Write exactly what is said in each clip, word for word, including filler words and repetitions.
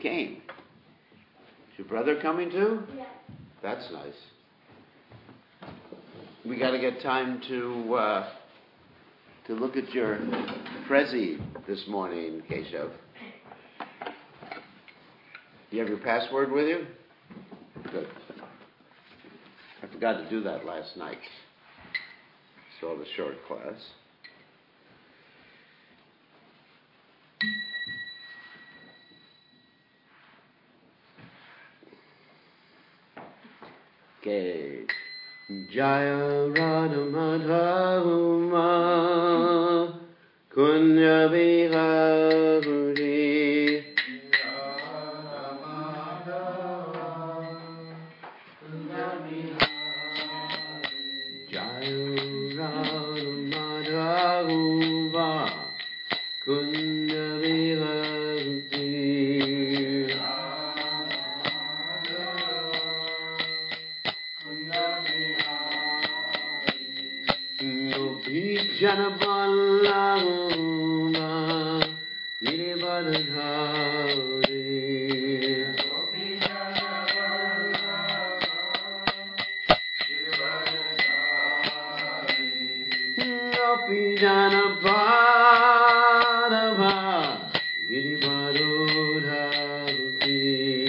came. Is your brother coming too? Yes. That's nice. We got to get time to uh, to look at your Prezi this morning, Keshav. You have your password with you? Good. I forgot to do that last night. Saw the short class. Okay. Jaya Radha Madhava Kunya Vihari Jaya Radha Madhava Kunya Vihari Janaballama Girivardhari Gopi Janaballama Girivardhari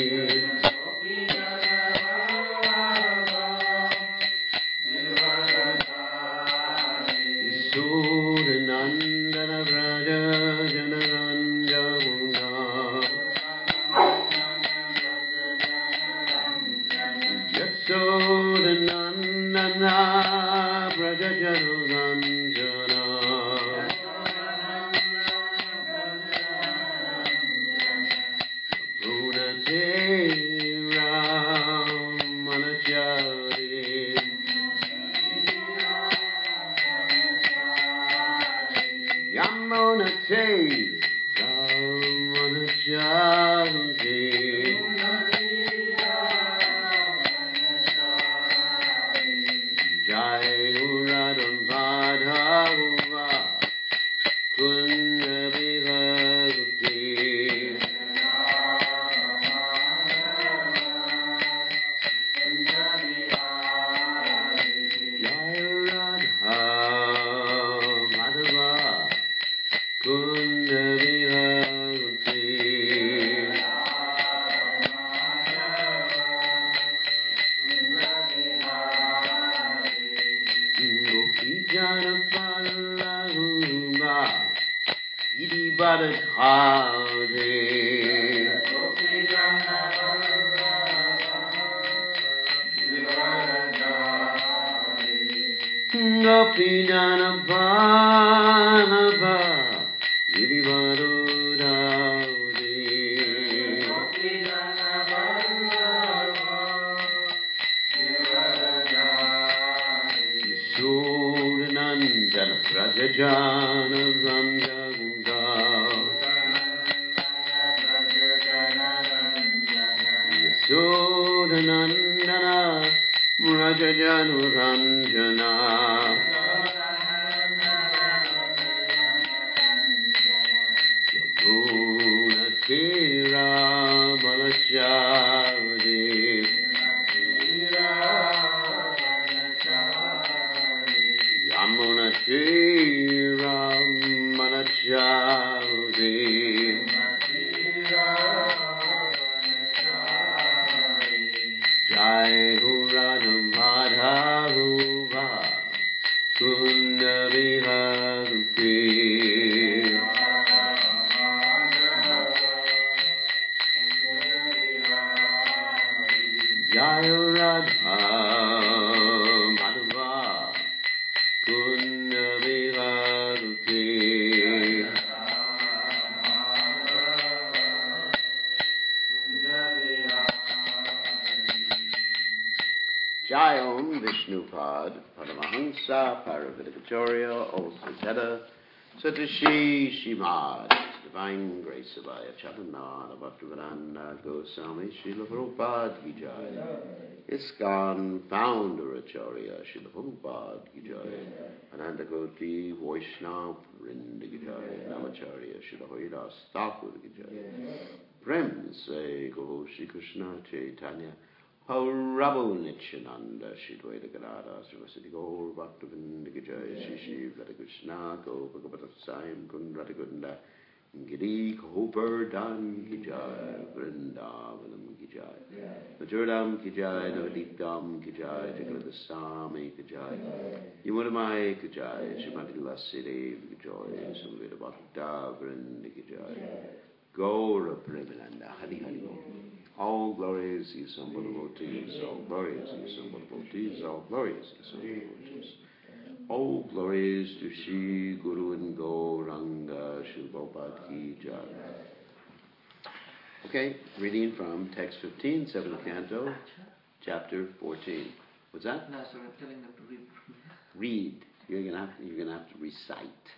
Nandana Braja Janaranjana Yasoda Nandana Braja Janaranjana Brunate Ramanachari Yamunate Ramanachanti Jai Uradam Madhava Kunya Vihari Jai Radha Madhava Kunya Vihari Gopi Janapallama Girivardhari Gopi Janapallama Girivardhari Yasodanandana Brajajana Ranjana Yasodanandana Brajajana Ranjana Tira Malachari Yamuna Tira Malachari Jai Radha Madhava Kunya Vihari Jaya Radha Madhava Kunya Vihari Jayom Vishnupad Paramahansa Paravidikacharya also Teta Satashi Shimad Divine Grace Abhaya Chaitanya Bhaktivedanta Goswami Srila Prabhupada Ki Jai ISKCON Founder Acharya Srila Prabhupada Ki Jai Ananda Koti Vaishnava Vrinda Ki Jai Namacharya Srila Haridas Thakur Ki Jai friends say go Shri Krishna Chaitanya Prabhu Nityananda Shri Dvaita Gadadhara Srivasati Gaur Bhaktavinda Ki Jai Shri Shri Radha Krishna Go Bhagavata Saim Kun Radha Gunda Giri Govardhan Ki Jai Vrindavanam Ki Jai Majuradam Ki Jai Navadipdam Ki Jai Jagaladasami Ki Jai Yamunamai Ki Jai Srimati Lassi Devi Ki Jai Samveda Bhakta Vrinda Ki Jai Gaura Premananda Hari Hari Bol. All glorious is some devotees, all glorious is some devotees, all glorious is some devotees. All glories to Shri Guru and Gauranga Shri Prabhupada Ki Jai. Okay, reading from text fifteen, seventh canto, chapter fourteen. What's that? No, sir, I'm telling them to read. Read. You're gonna have to, you're gonna have to recite.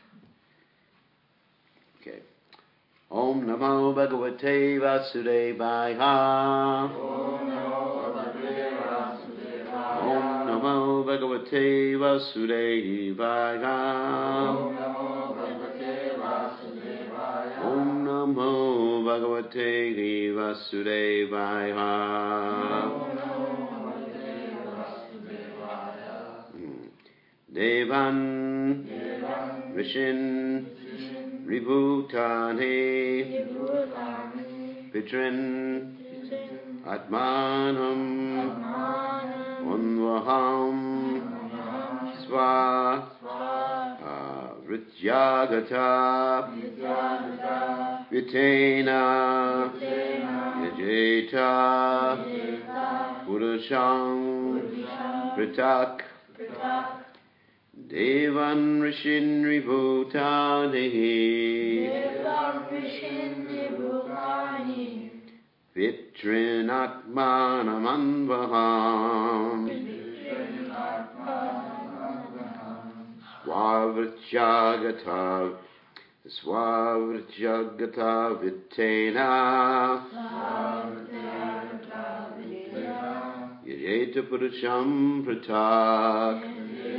Okay. Om Namo Bhagavate Vasudevaya. Om Namo Bhagavate Vasudevaya. Om Namo Bhagavate Vasudevaya. Om Namo Bhagavate Vasudevaya. Om Namo Bhagavate Vasudevaya. Devan, Devan Rishin, Ribhutani, Pitrin, Atmanam, Unvaham, Sva, Vrityagata, Vitena, Yajeta, Purusham, Pritak, Devan Rishin Ribhutani, Devan Rishin Ribhutani, Vitrin Atmanam Anvaham, Vitrin Atmanam Swavrityagata, Swavrityagata Vitena, Swavrityagata Vitena, Yajeta Purusham Pratak,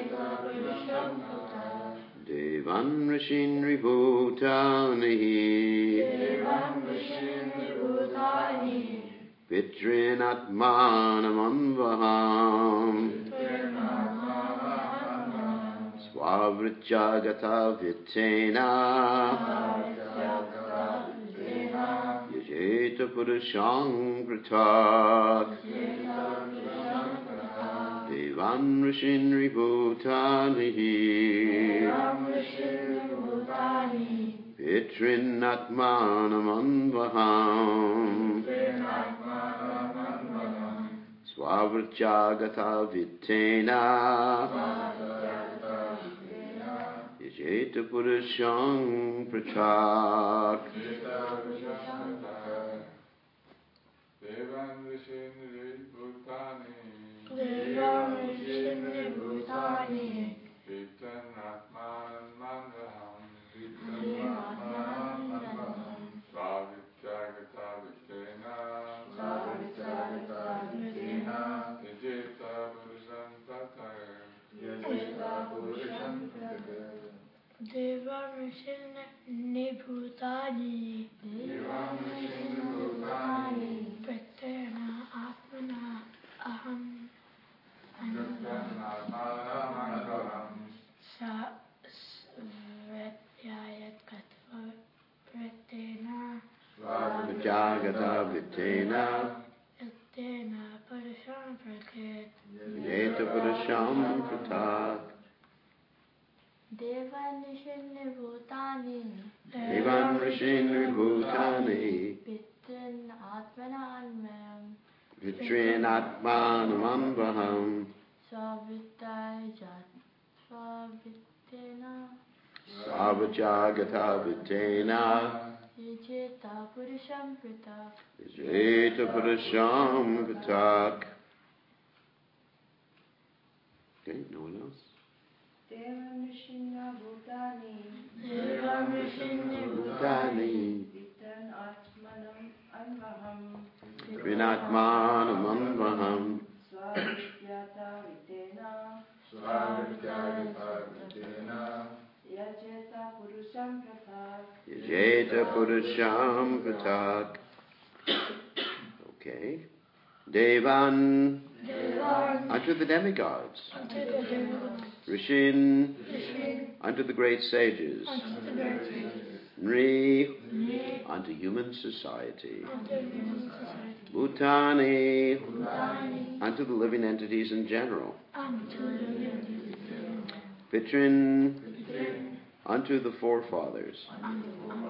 Devan Rishin Ribhutani, Devan Rishin Ribhutani, Vitrin Atmanam Anvaham, Swavrityagata Vitena, Yajeta Purusham Pratak, Devan Rishin Ribhutani, Vitrin Atmanam Anvaham, Swavrityagata Vitena, Yajeta Purusham Pratak. Devan Rishin Ribhutani, Devan Rishin Ribhutani, Vitran Atmanam Anvaham, Vitran Atmanam Svavityagata Vitena, Svavityagata Vitena, Yajeta Purusham Pratak, Yajeta Purusham Pratak. Devan Rishin Ribhutani, Devan Rishin Ribhutani, Vitana Atmana Aham, Vitran Atmanam Anvaham, Svavityagata Vitena, Svavityagata Vitena, Vitena Purusham Prakat, Yajeta Purusham Pratak. Devan Rishin Ribhutani, Devan Rishin Ribhutani, Vitrin Atmana Anvaham, Vitrin Atmanam Anvaham, Svavityagata Vitena, Svavityagata Vitena, Yajeta Purusham Pratak. Yajeta Purusham Pratak. Okay, no one else? Devan Rishin Ribhutani, Devan Rishin Ribhutani, Vitran Atmanam Anvaham, Vinatmanam Anvaham, Svavityagata Vitena, Svavityagata Vitena, Yajeta Purusham Pratak. Yajeta Purusham Pratak. Okay. Devan, Devan, unto the demigods. unto the demigods. Rishin, Rishin, unto the great sages. unto the great sages. Nri, Nri, unto human society. unto human society. Bhutani, Bhutani, unto the living entities in general. unto the living entities. Pitrin, Then, unto the forefathers. unto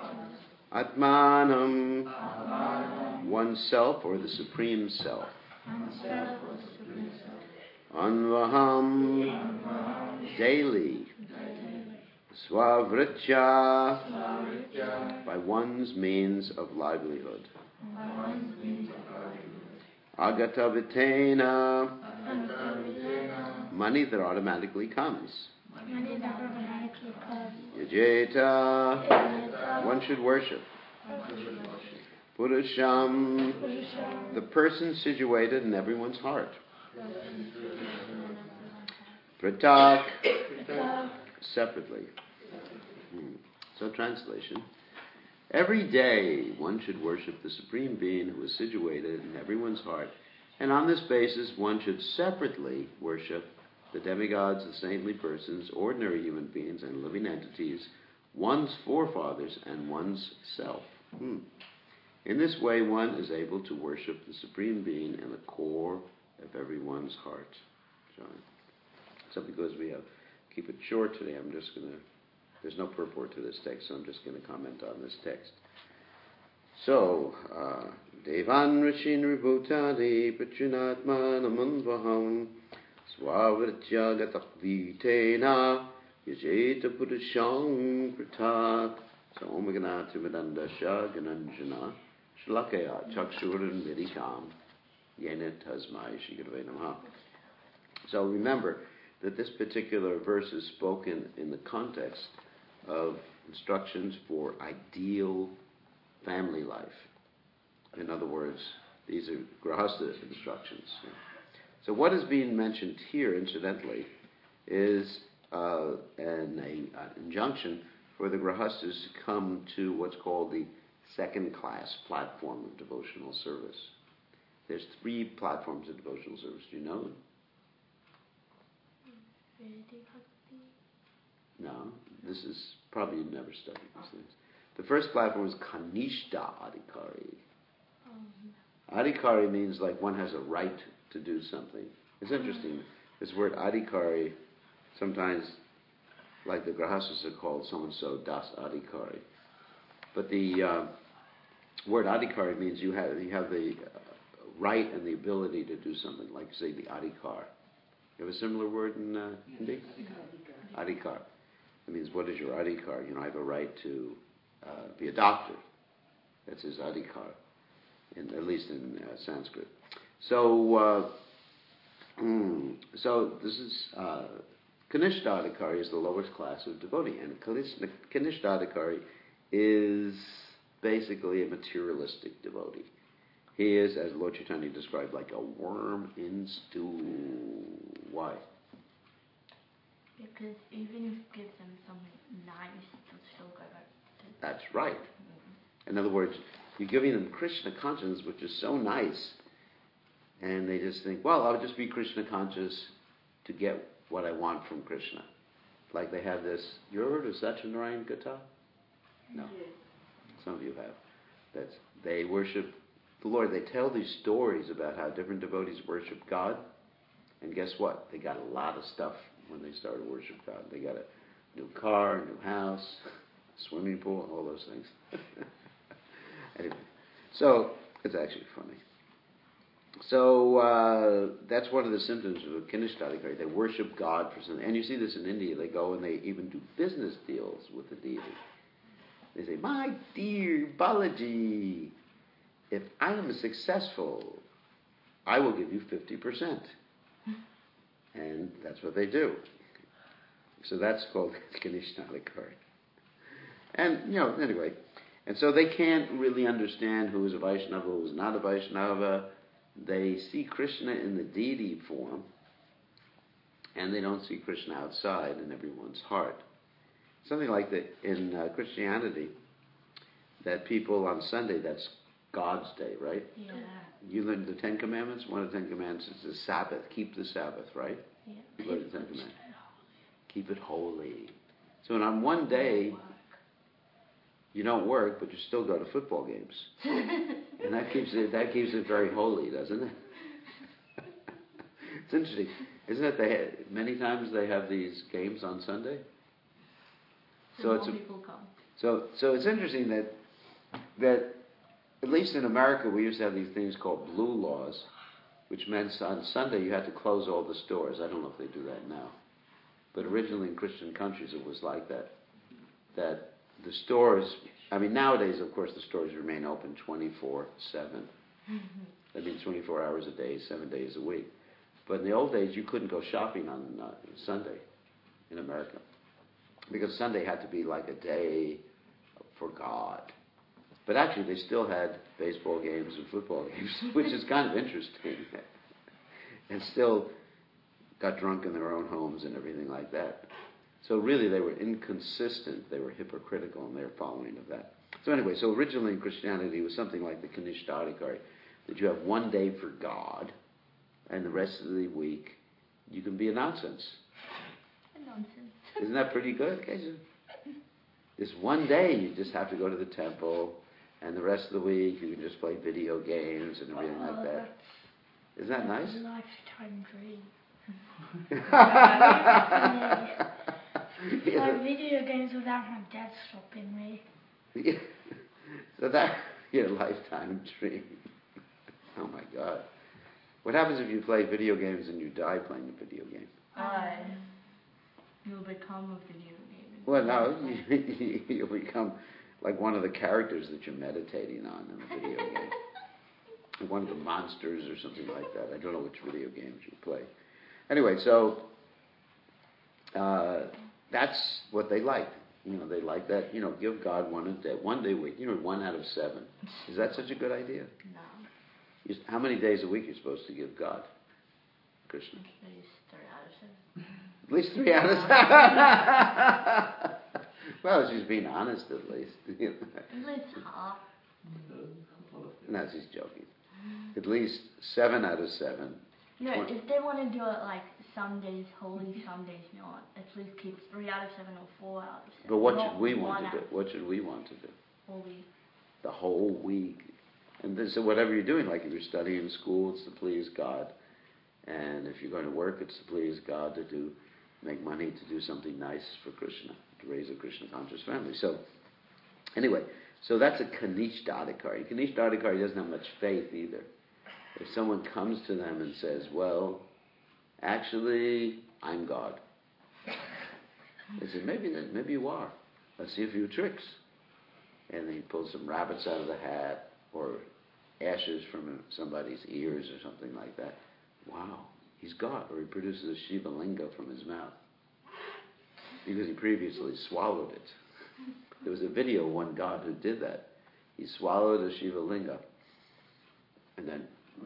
Atmanam, Atmanam, oneself or the supreme self. oneself or supreme self. Anvaham, Anvaham, daily. Swavritya, by one's means of livelihood. by one's means of livelihood. Agatavitena, Anvaham, money that automatically comes. money that automatically comes. Yajeta, Yajeta, one should worship. one should worship. Purusham, Purusham, the person situated in everyone's heart. Pratak, Pratak, separately. Hmm. So translation. Every day one should worship the Supreme Being who is situated in everyone's heart. And on this basis one should separately worship the demigods, the saintly persons, ordinary human beings, and living entities, one's forefathers, and one's self. Hmm. In this way one is able to worship the Supreme Being in the core of everyone's heart. John. So because we have keep it short today, I'm just going to, there's no purport to this text, so I'm just going to comment on this text. So, uh, Devan Rishin Ribhutani Pachinatma Namanvaham Swavritya Gatakvitena Yajeta Purusham Pratak. So, Omaganatu Vedandasha Gananjana Shalakaya Chakshuran Vidikam Yena Tasmai Shigurve Namaha. So remember that this particular verse is spoken in the context of instructions for ideal family life. In other words, these are grahastha instructions. So what is being mentioned here, incidentally, is uh, an a, uh, injunction for the grahasthas to come to what's called the second-class platform of devotional service. There's three platforms of devotional service. Do you know them? No, this is probably you've never studied these things. The first platform is Kanishta Adhikari. Adhikari means like one has a right to do something. It's interesting. This word Adhikari, sometimes, like the grahasthas are called so-and-so Das Adhikari. But the uh, word Adhikari means you have you have the uh, right and the ability to do something, like say the Adhikar. You have a similar word in uh, Hindi? Adhikar. It means, what is your adhikar? You know, I have a right to uh, be a doctor. That's his adhikar, in, at least in uh, Sanskrit. So, uh, mm, so this is uh, Kanishta is the lowest class of devotee, and Kanishta is basically a materialistic devotee. He is, as Lord Chaitanya described, like a worm in stew. Why? Because even if you give them something nice, they'll still go back to... That's right. In other words, you're giving them Krishna consciousness, which is so nice, and they just think, well, I'll just be Krishna conscious to get what I want from Krishna. Like they have this, you ever heard of Satyanarayan Gatha? No. Some of you have. That's, they worship the Lord. They tell these stories about how different devotees worship God, and guess what? They got a lot of stuff when they started to worship God. They got a new car, a new house, swimming pool, all those things. Anyway, so it's actually funny. So uh, that's one of the symptoms of Kanishta. They worship God for something. And you see this in India. They go and they even do business deals with the deity. They say, my dear Balaji, if I am successful, I will give you fifty percent. And that's what they do. So that's called Kanishta. And, you know, anyway. And so they can't really understand who is a Vaishnava, who is not a Vaishnava. They see Krishna in the deity form, and they don't see Krishna outside in everyone's heart. Something like that in uh, Christianity, that people on Sunday, that's God's day, right? Yeah. You learned the Ten Commandments. One of the Ten Commandments is the Sabbath. Keep the Sabbath, right? Yeah. You learned the Ten Commandments. Keep it holy. So on one day, you don't work, but you still go to football games, and that keeps it that keeps it very holy, doesn't it? It's interesting, isn't it? They have, many times they have these games on Sunday. So, So more it's a, people come. so so it's interesting that that at least in America we used to have these things called blue laws, which meant on Sunday you had to close all the stores. I don't know if they do that now, but originally in Christian countries it was like that. That the stores, I mean nowadays of course the stores remain open twenty-four seven. That means twenty-four hours a day, seven days a week. But in the old days you couldn't go shopping on uh, Sunday in America, because Sunday had to be like a day for God. But actually they still had baseball games and football games, which is kind of interesting. And still got drunk in their own homes and everything like that. So really they were inconsistent, they were hypocritical in their following of that. So anyway, so originally in Christianity it was something like the Kanishta Adhikari, that you have one day for God, and the rest of the week you can be a nonsense. Nonsense. Isn't that pretty good, Kesha? This one day you just have to go to the temple, and the rest of the week you can just play video games and everything Oh, like that. Isn't that That's nice? a lifetime dream. Yeah. Play video games without my dad stopping me. Yeah. So that, your lifetime dream. Oh my God. What happens if you play video games and you die playing a video game? I. You'll become a video game. Well, no, you, you'll become like one of the characters that you're meditating on in the video game. Like one of the monsters or something like that. I don't know which video games you play. Anyway, so uh, that's what they like. You know, they like that, you know, give God one a day, one day a week. You know, one out of seven. Is that such a good idea? No. You, how many days a week are you supposed to give God, Krishna? At least three out of seven. At least three out of seven. Well, she's being honest at least. At least half. No, she's joking. At least seven out of seven. No, Twen- if they want to do it like some days holy, some days not, at least keep three out of seven or four out of seven. But what not should we want one to do? out What should we want to do? Holy. The whole week. And then, so whatever you're doing, like if you're studying in school, it's to please God. And if you're going to work, it's to please God, to do, make money, to do something nice for Krishna, to raise a Krishna conscious family. So, anyway, so that's a Kanishta Adhikari. Kanishta Adhikari doesn't have much faith either. If someone comes to them and says, well, actually, I'm God. They say, maybe, that, maybe you are. Let's see a few tricks. And they pull some rabbits out of the hat, or ashes from somebody's ears or something like that. Wow, he's God. Or he produces a Shiva Linga from his mouth, because he previously swallowed it. There was a video of one God who did that. He swallowed a Shiva Linga, and then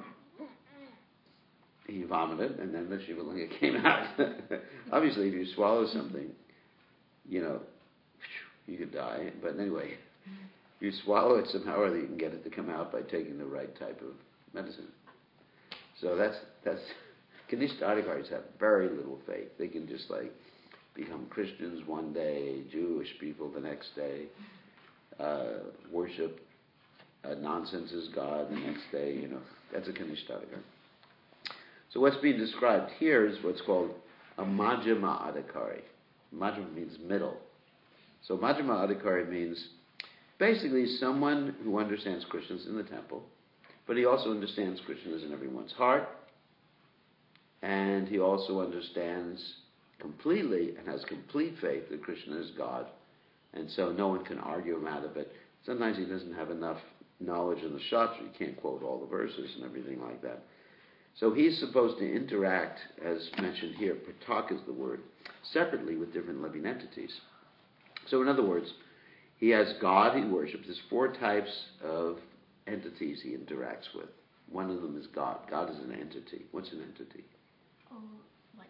he vomited, and then the Shiva Linga came out. Obviously, if you swallow something, you know, you could die. But anyway, you swallow it somehow, or you can get it to come out by taking the right type of medicine. So that's that's Kanishta Adhikaris have very little faith. They can just like become Christians one day, Jewish people the next day, uh, worship uh, nonsense as God the next day. You know, that's a Kanishta Adhikari. So what's being described here is what's called a Majjhima Adhikari. Majjhima means middle. So Majjhima Adhikari means basically someone who understands Krishna's in the temple, but he also understands Krishna is in everyone's heart, and he also understands completely and has complete faith that Krishna is God, and so no one can argue him out of it. Sometimes he doesn't have enough knowledge in the Shastra, he can't quote all the verses and everything like that. So he's supposed to interact, as mentioned here, pratak is the word, separately with different living entities. So in other words, he has God he worships. There's four types of entities he interacts with. One of them is God. God is an entity. What's an entity? Oh, like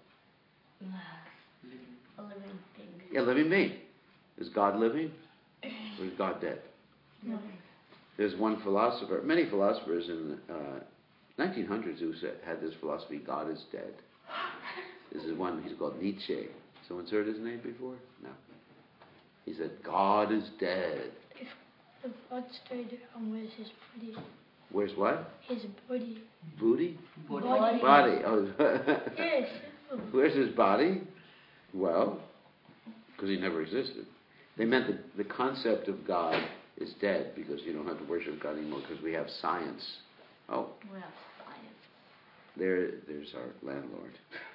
a living thing. Yeah, living being. Is God living? Or is God dead? No. there's one philosopher, many philosophers in the uh, nineteen hundreds who said, had this philosophy, God is dead. This is one, he's called Nietzsche. Someone's heard his name before? No. He said, God is dead. If, if God's dead, and where's his body? Where's what? His body. Booty? Body. Body. Oh. Yes. Where's his body? Well, because he never existed. They meant that the concept of God is dead because you don't have to worship God anymore because we have science. Oh, We have science. there, there's our landlord.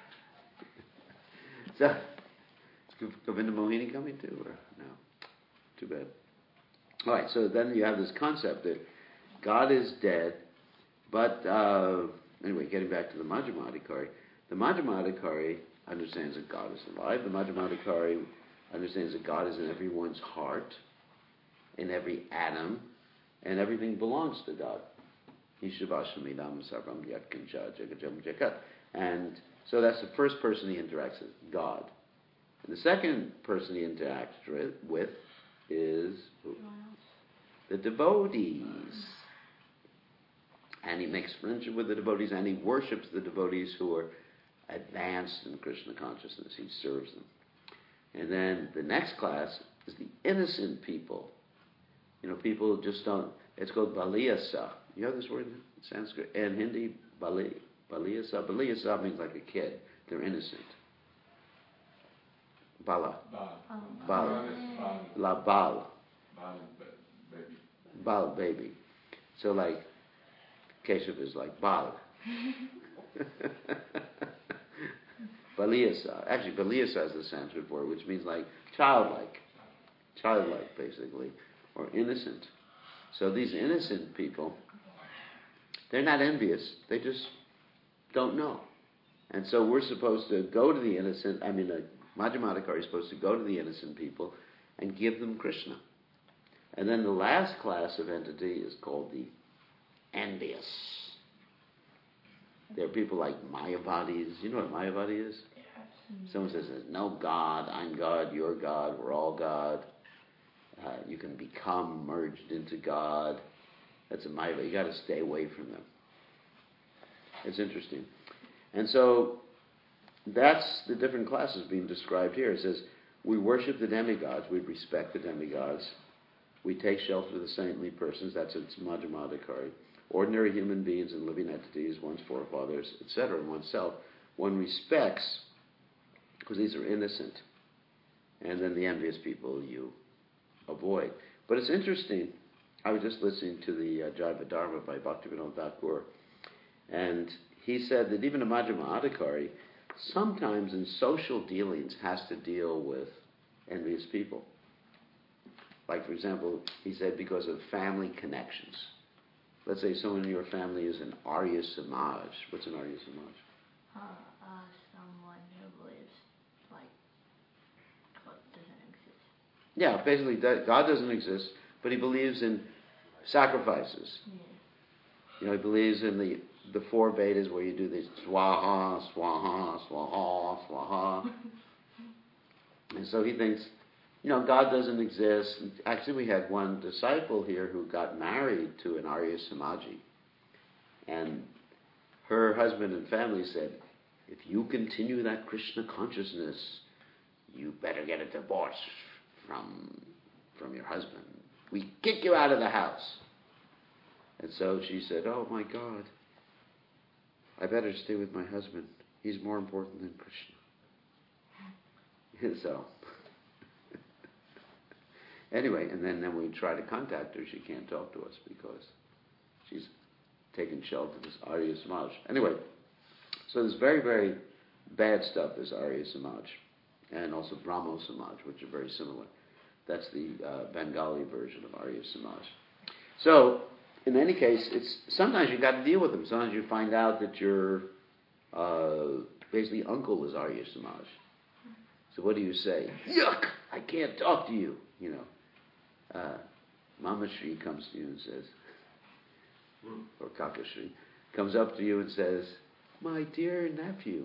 So, is Govinda Mohini coming too, or no? Too bad. All right, so then you have this concept that God is dead, but uh, anyway, getting back to the Majjhimadikari, the Majjhimadikari understands that God is alive. The Majjhimadikari understands that God is in everyone's heart, in every atom, and everything belongs to God. Ishavashamidam sarvam yatkincha jagajam jagat. And so that's the first person he interacts with, God. And the second person he interacts with is who? The devotees. And he makes friendship with the devotees, and he worships the devotees who are advanced in Krishna consciousness. He serves them. And then the next class is the innocent people. You know, people just don't, it's called baliyasa. You have this word in Sanskrit? And Hindi, bali. Baliyasa. Baliyasa means like a kid. They're innocent. Bala. Bal. Um, Bal. Bal. La bal. Bal, baby. Bal, baby. So like, Keshav is like bal. Baliyasa. Actually, baliyasa is the Sanskrit word, which means like childlike. Childlike, basically. Or innocent. So these innocent people, they're not envious. They just don't know. And so we're supposed to go to the innocent, I mean, a Majjhimadikari is supposed to go to the innocent people and give them Krishna. And then the last class of entity is called the envious. There are people like Mayavadis. You know what Mayavadi is? Someone says, there's no God, I'm God, you're God, we're all God. Uh, you can become merged into God. That's a Mayavadi. You got to stay away from them. It's interesting. And so that's the different classes being described here. It says, we worship the demigods, we respect the demigods, we take shelter of the saintly persons, that's its Majjhimadikari, ordinary human beings and living entities, one's forefathers, et cetera, and oneself, one respects, because these are innocent. And then the envious people you avoid. But it's interesting, I was just listening to the uh, Jaiva Dharma by Bhaktivinoda Thakur, and he said that even a Majjhimadikari sometimes in social dealings has to deal with envious people. Like, for example, he said because of family connections. Let's say someone in your family is an Arya Samaj. What's an Arya Samaj? Uh, uh, someone who believes, like, God doesn't exist. Yeah, basically, that God doesn't exist, but he believes in sacrifices. Yeah. You know, he believes in the the four Vedas where you do this swaha, swaha, swaha, swaha. And so he thinks, you know, God doesn't exist. Actually, we had one disciple here who got married to an Arya Samaji. And her husband and family said, if you continue that Krishna consciousness, you better get a divorce from, from your husband. We kick you out of the house. And so she said, oh my God, I better stay with my husband. He's more important than Krishna. So, anyway, and then, then we try to contact her. She can't talk to us because she's taken shelter of this Arya Samaj. Anyway, so there's very, very bad stuff, this Arya Samaj. And also Brahmo Samaj, which are very similar. That's the uh, Bengali version of Arya Samaj. So, in any case, it's sometimes you've got to deal with them. Sometimes you find out that your uh, basically uncle is Arya Samaj. So what do you say? Yuck! I can't talk to you. You know, uh, Mama Shri comes to you and says, or Kaka Shri comes up to you and says, my dear nephew.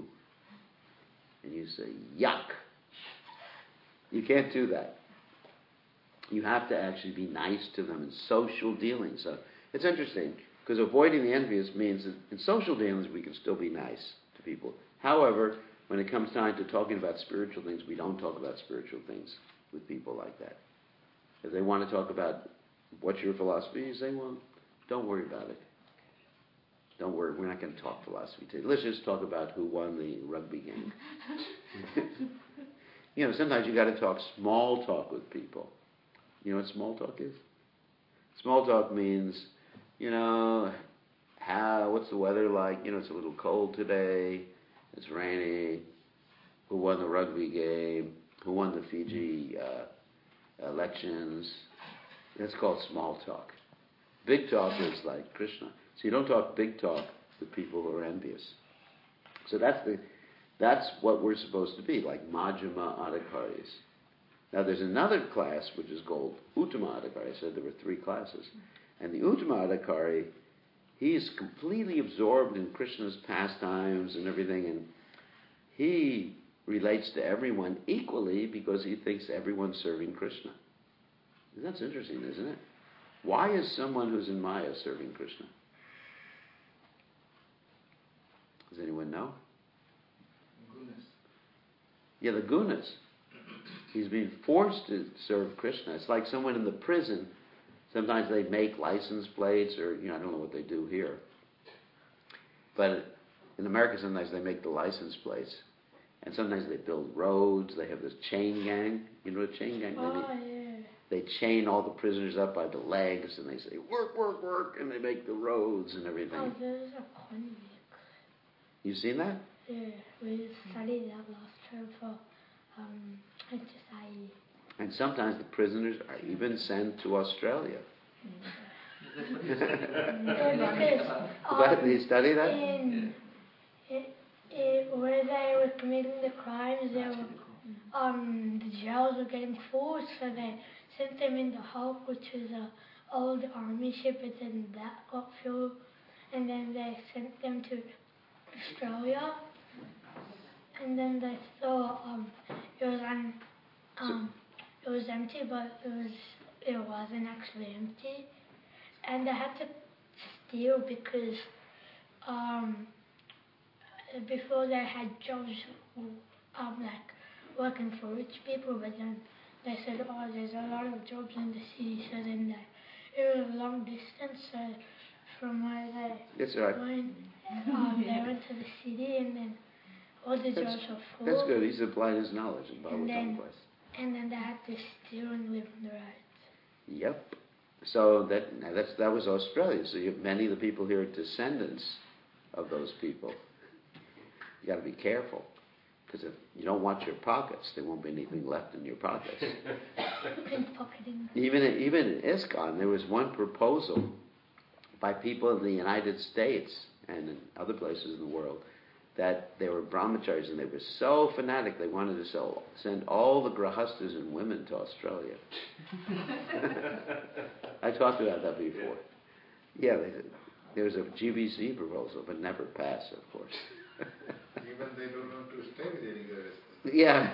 And you say, yuck. You can't do that. you have to actually be nice to them in social dealings. So it's interesting, because avoiding the envious means that in social dealings we can still be nice to people. However, when it comes time to talking about spiritual things, we don't talk about spiritual things with people like that. If they want to talk about what's your philosophy, you say, well, don't worry about it. Don't worry, we're not going to talk philosophy today. Let's just talk about who won the rugby game. You know, sometimes you got to talk small talk with people. You know what small talk is? Small talk means, you know, how, what's the weather like? You know, it's a little cold today. It's rainy. Who won the rugby game? Who won the Fiji uh, elections? That's called small talk. Big talk is like Krishna. So you don't talk big talk with people who are envious. So that's the, that's what we're supposed to be, like Majjhima Adhikaris. Now there's another class which is called Uttama Adhikari. I said there were three classes. And the Uttama Adhikari, he is completely absorbed in Krishna's pastimes and everything, and he relates to everyone equally because he thinks everyone's serving Krishna. That's interesting, isn't it? Why is someone who's in Maya serving Krishna? Does anyone know? Gunas. Yeah, the gunas. He's being forced to serve Krishna. It's like someone in the prison. Sometimes they make license plates, or, you know, I don't know what they do here. But in America, sometimes they make the license plates. And sometimes they build roads. They have this chain gang. You know what chain gang? Oh, They, yeah. they chain all the prisoners up by the legs, and they say, work, work, work, and they make the roads and everything. Oh, there's a convict. You seen that? Yeah, we studied that last term for um, H S I E. And sometimes the prisoners are even sent to Australia. Yeah, because What, um, did you study that? in, it, it, where they were committing the crimes, they were, um, the jails were getting full, so they sent them in the Hulk, which was a old army ship, and then that got filled, and then they sent them to Australia, and then they saw um, it was un, um, it was empty, but it was it wasn't actually empty, and they had to steal because um, before they had jobs um, like working for rich people, but then they said, oh, there's a lot of jobs in the city, so then they, it was a long distance, so from where they That's right. went, um, they went to the city, and then all the That's, jobs were full. that's good. He's applied his knowledge in And then- Bhagavatam class. And then they had to steal and live on the roads. Yep. So that now that's that was Australia. So you have many of the people here are descendants of those people. You got to be careful, because if you don't watch your pockets, there won't be anything left in your pockets. Pickpocketing. Even in, even in ISKCON, there was one proposal by people in the United States and in other places in the world that they were brahmacharis and they were so fanatic they wanted to sell, send all the grahastas and women to Australia. I talked about that before. Yeah, they, there was a G B C proposal, but never passed, of course. Even they don't want to stay with any grahastas. Yeah.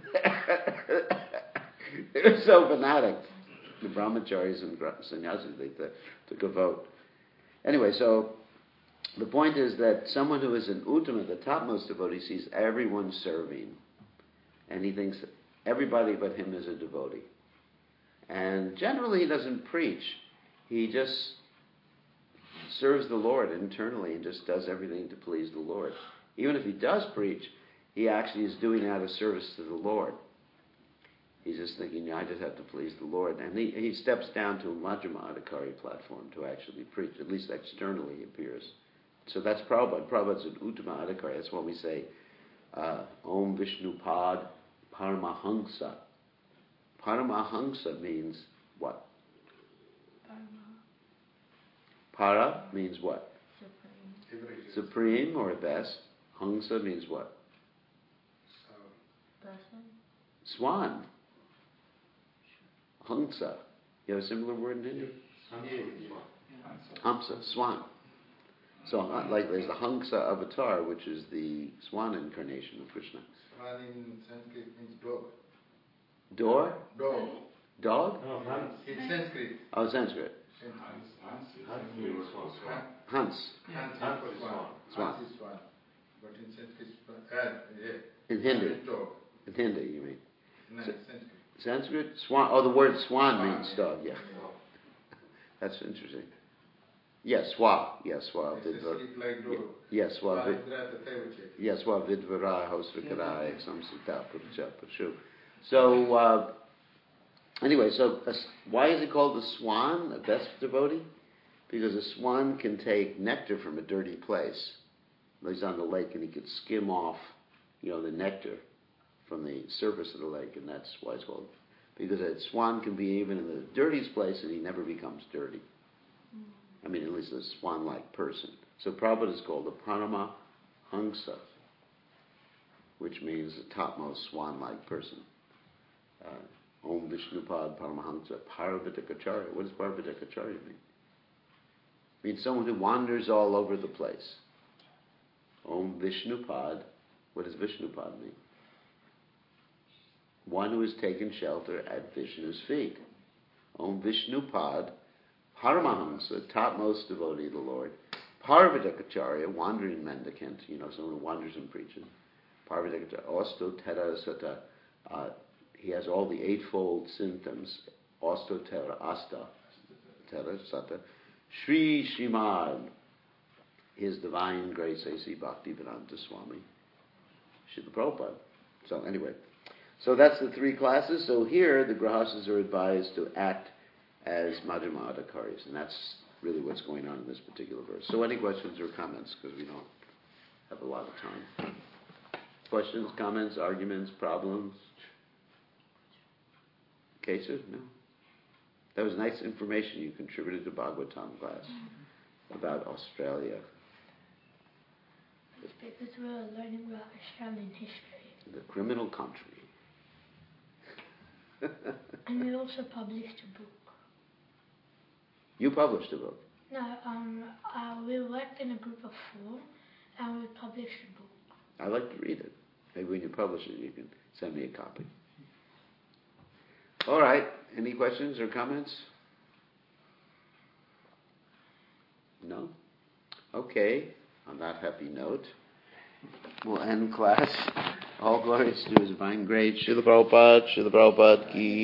They were so fanatic. The brahmacharis and sannyasis, they t- took a vote. Anyway, so the point is that someone who is an uttama, the topmost devotee, sees everyone serving. And he thinks everybody but him is a devotee. And generally he doesn't preach. He just serves the Lord internally and just does everything to please the Lord. Even if he does preach, he actually is doing it out of service to the Lord. He's just thinking, yeah, I just have to please the Lord. And he, he steps down to a Majjhima Adhikari platform to actually preach. At least externally he appears. So that's Prabhupada. Prabhupada's an Uttama Adhikari. That's when we say, uh, Om Vishnupad Paramahamsa. Paramahamsa means what? Para means what? Supreme. Supreme or best. Hamsa means what? Person. Swan. Hamsa. You have a similar word in Hindi? Hamsa, swan. So, uh, like there's the Hamsa avatar, which is the swan incarnation of Krishna. Swan in Sanskrit means dog. Door? Dog. Dog? No, Hans. It's Sanskrit. Oh, Sanskrit. Hans. Hans. Hans is swan. Swan. Hans is swan. But in Sanskrit, swan. Uh, yeah. In Hindi. Dog. In Hindi, you mean? No, So- Sanskrit. Sanskrit? Swan. Oh, the word swan Swan, means yeah. dog, yeah. That's interesting. Yes, swa. Yes, swa. It's a Vidvar. sleep like dog. Yes, swa. vid- Swadra tataivache. Yes, swa vidvara hosrakarai samsita purcha purshu. So, uh, anyway, so a s why is it called the swan, a best devotee? Because a swan can take nectar from a dirty place. He's on the lake and he could skim off, you know, the nectar from the surface of the lake, and that's why it's called. Because a swan can be even in the dirtiest place and he never becomes dirty. I mean, at least a swan-like person. So Prabhupada is called the Parama Hangsa, which means the topmost swan-like person. Uh, Om Vishnupad Paramahamsa Parvatakacharya. What does Parvatakacharya mean? It means someone who wanders all over the place. Om Vishnupad. What does Vishnupad mean? One who has taken shelter at Vishnu's feet. Om Vishnupad Paramahamsa, topmost devotee of the Lord. Parvatakacharya, wandering mendicant, you know, someone who wanders and preaches. Parvatakacharya, Osto Tera Sata, uh, he has all the eightfold symptoms. Osto Tera Asta, Tera Sata. Sri Srimad, His Divine Grace A C Bhaktivedanta Swami. Srila Prabhupada. So anyway, so that's the three classes. So here the Grahasas are advised to act as Madhyama Adhikaris, and that's really what's going on in this particular verse. So any questions or comments, because we don't have a lot of time. Questions, comments, arguments, problems? Cases? No? That was nice information you contributed to Bhagavatam class about Australia. It's because we're learning about Australian history. The criminal country. And we also published a book. You published a book. No, um, uh, we worked in a group of four, and we published a book. I'd like to read it. Maybe when you publish it, you can send me a copy. All right. Any questions or comments? No? Okay. On that happy note, we'll end class. All glories to His Divine Grace. Srila Prabhupada, Srila Prabhupada ki.